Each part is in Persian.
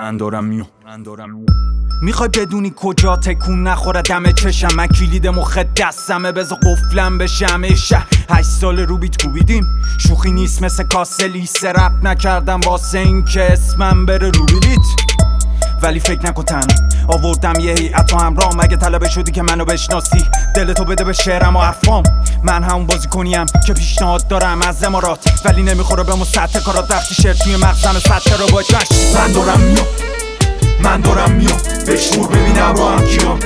میخوای بدونی کجا تکون نخوره دم چشم؟ من کلید مخ دستمه بذار قفلم بشم. 8 سال رو بیت کوبیدیم، شوخی نیست مثل کاسه لیسه. رپ نکردم واسه این که اسمم بره رو بلیت، ولی فکر نکن تنها آوردم یه هیئت و همراه. مگه طلبه شدی که منو بشناسی؟ دلتو بده به شعرم و حرفام. من همون بازی کنیم که پیشنهاد دارم از امارات، ولی نمیخوره به سطح کارات. وقتی شعر توی مغزم سطح رو باید جشن. من دارم میام بشمور ببینم رو هم کیام.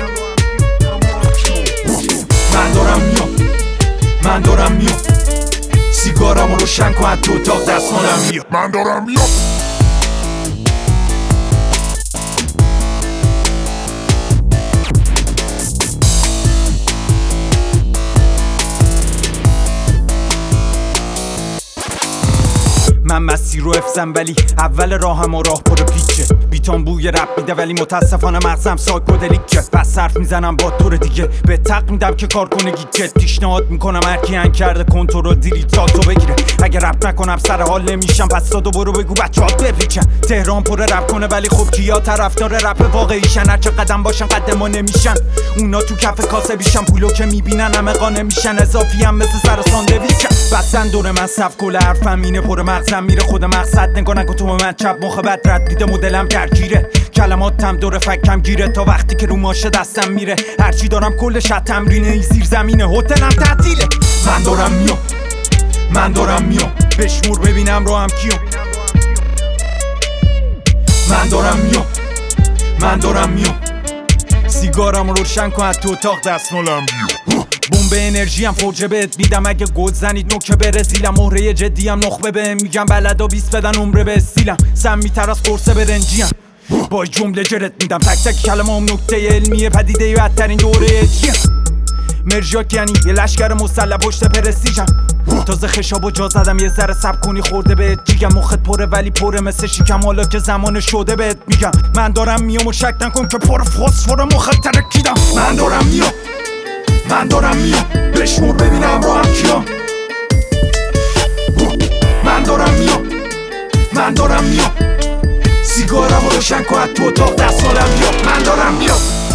من دارم میام سیگارم رو روشن کن تو اتاق دستمالم میام. من دارم میام. من مسیر رو افزم ولی اول راهم و راه پر پیچه. بیتام بوی رپ میده ولی متاسفانه مغزم سایکودلیکه. بس حرف میزنم با طور دیگه به تق میدم که کار کنه گیجت. پیشنهاد میکنم هرکی هنگ کرده کنترل دیلیتاتو بگیره. اگه رپ نکنم سر حال نمیشم، پس دادو برو بگو بچه‌هات بپیچن. تهران پر رپ کنه ولی خب کیا طرفدار رپ واقعیشن؟ هرچه قدم باشن قد ما نمیشن. اونا تو کف کاسه بیشن، پولو که میبینن همه قانه میشن. اضافی هم مثل سر ساندویچ. بسن دور من صف کل حرفم اینه پر مغزم میره. خود مقصد نگاه نکن تو من چپ مخ بد رد میده مدلم درگیره. کلماتم دور فکم گیره تا وقتی که رو ماشه دستم میره. هرچی دارم کلش تمرینه. این زیر زمینه هتلم تعطیله. من دارم میام بشمور ببینم رو هم کیام. من دارم میام سیگارم رو روشن کن تو اتاق دستمالم بیام. بمب انرژی هم فوجه بهت میدم اگه گل زنید نوکه بره زیلم. مهره جدی هم نخبه بهم میگم بلدا 20 بدن عمره به استیلم. سمی‌تر از قرصه برنجی هم با جمله جرت میدم. تک تک کلمه هم نکته علمیه پدیده بدترین دوره اجیه. مرژاک یعنی یه لشکر مسلح پشت پرستیجم. تازه خشابو جا زدم یه ذره سب کنی خورده بهت جیگم. مخت پره ولی پره مثل شیکم، حالا که زمان شده بهت میگم. من دارم میام و شک نکن که پر فسفر مخت ترکیدم. من دارم میام بشمور ببینم رو هم کیام. من دارم میام سیگارم رو روشن کن تو اتاق دستمالم بیام. من دارم میام.